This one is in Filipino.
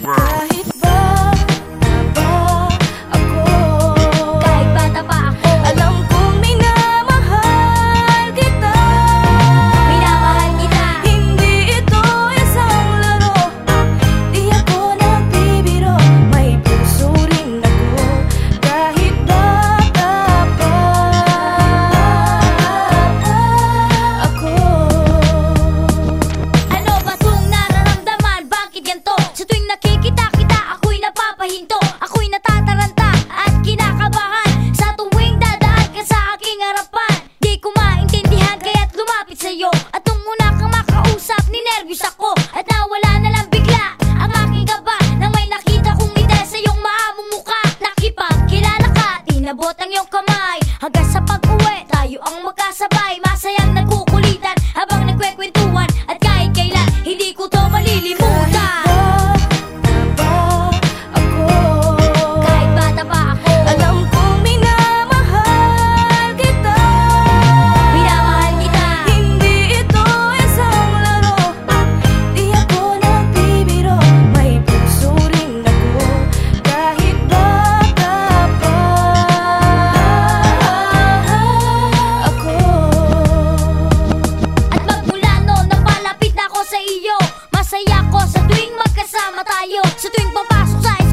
Kahit ba ako, kahit bata pa ako, alam kong minamahal kita. Minamahal kita. Hindi ito isang laro. Di ako nagbibiro. May puso rin ako. Kahit bata pa ako. Ano ba itong nararamdaman? Bakit ganito? Sa tuwing nakikita kita, ako'y napapahinto. Ako'y natataranta at kinakabahan. Sa tuwing dadaan ka sa aking harapan, di ko maintindihan kaya't lumapit sa'yo. At nung una kang makausap, ninervyos ako. At nawala na lang bigla ang aking kaba nang may nakita kong ngiti sa iyong maamong mukha. Nakipagkilala ka, tinabot ang iyong kamay. Hanggang sa pag-uwi, tayo ang magkasabay. Masayang nagkukulitan habang nagkwekwentuhan. At kahit kailan, hindi ko to malilimutan. Kahit bata pa ako, alam kong minamahal kita. Minamahal kita. Hindi ito isang laro. Di ako nagbibiro. May puso rin ako. Kahit bata pa ako. At magmula noon, napalapit na ako sa iyo. Masaya ko sa tuwing magkasama tayo. Sa tuwing papasok sa